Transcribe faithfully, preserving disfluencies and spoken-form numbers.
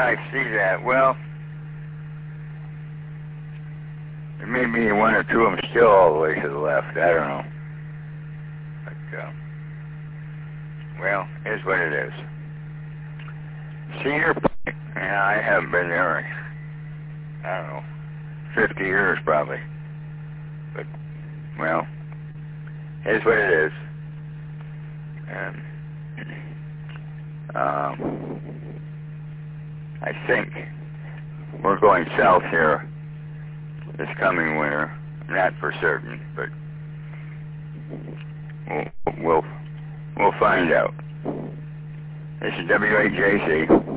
I see that. Well, there may be one or two of them still all the way to the left. I don't know. But, uh, well, here's what it is. Cedar Point, yeah, I haven't been there in, I don't know, fifty years probably. But, well, here's what it is. And, um, I think we're going south here this coming winter. Not for certain, but we'll we'll, we'll find out. This is W A J C.